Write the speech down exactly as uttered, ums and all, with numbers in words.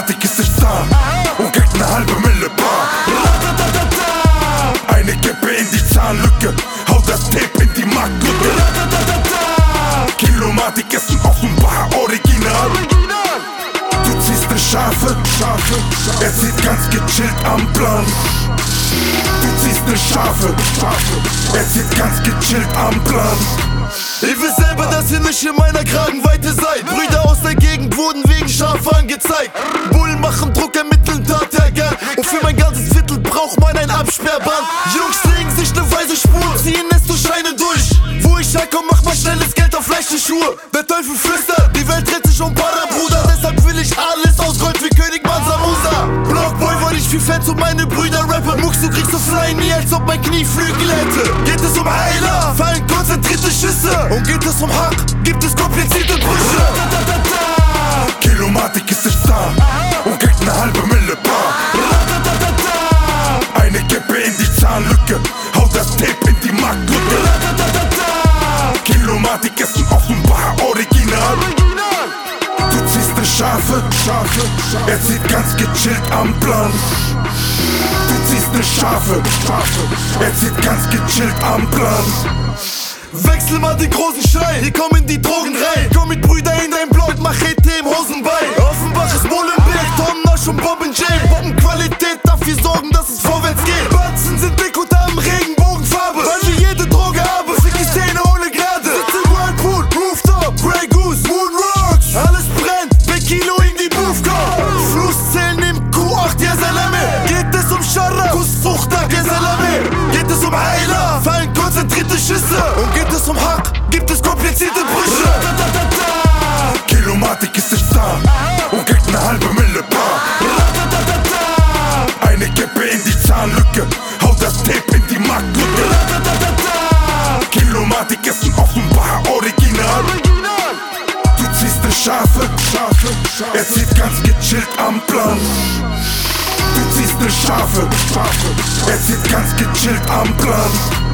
Kilomatik ist nicht da und kriegt ne halbe Mille bar. Eine Kippe in die Zahnlücke, haut das Tape in die Marktlücke. Kilomatik ist ein offenbar Original. Du ziehst ne Schafe, Schafe, er zieht ganz gechillt am Plan. Du ziehst ne Schafe, Schafe, er zieht ganz gechillt am Plan. Ich will selber, dass ihr nicht in meiner Kragenweite seid. Brüder aus der Gegend wurden wegen Schafe angezeigt. Bullen machen Druck, ermitteln Tathergang. Und für mein ganzes Viertel braucht man ein Absperrband. Jungs legen sich ne weiße Spur, ziehen es durch Scheine durch. Wo ich herkomme, mach mal schnelles Geld auf leichte Schuhe. Der Teufel flüstert, die Welt dreht sich um Para, Bruder. Deshalb will ich alles aus Gold wie König Mansa Musa. Blockboy wollte ich viel Fans und meine Brüder rappen. Mucks, du kriegst so fly nie, als ob mein Knie Flügel hätte. Geht es um Heiler, fallen konzentrierte Schüsse. Und geht es um Hack, gibt es komplizierte Brüche. Kilomatik ist nicht da und kriegt ne halbe Mille bar. Eine Kippe in die Zahnlücke, haut das Tape in die Marktlücke. Kilomatik ist ein offenbar Original. Du ziehst ne Schafe, Schafe, er zieht ganz gechillt am Plan. Du ziehst ne Schafe, Schafe, er zieht ganz gechillt am Plan. Wechsel mal den großen Schein, hier kommen die Drogen rein. Komm mit Brüder in dein Block, Machete im Hosenbein. Offenbach ist Molenbeek, Tom Nosch und Bob and Jay. Bombenqualität, dafür sorgen, dass es vorwärts geht. Batzen sind dick und haben Regenbogenfarbe, weil wir jede Droge haben, fick die Szene ohne Gnade. Sitze Whirlpool, Rooftop, Grey Goose, Moonrocks. Alles brennt, per Kilo in die Booth kommt. Flusszellen im Q acht, ja Salame. Geht es um Scharra, Kusszuchtag, ja Salame. Geht es um Heiler, fallen konzentrierte Schüsse. Und geht es um Hack, gibt es komplizierte Brüche. Kilomatik ist nicht da und kriegt ne halbe Mille bar. Eine Kippe in die Zahnlücke, haut das Tape in die Marktlücke. Kilomatik ist ein offenbar Original. Du ziehst ne Schafe, Schafe, er zieht ganz gechillt am Plan. Du ziehst ne Schafe, Schafe, er zieht ganz gechillt am Plan.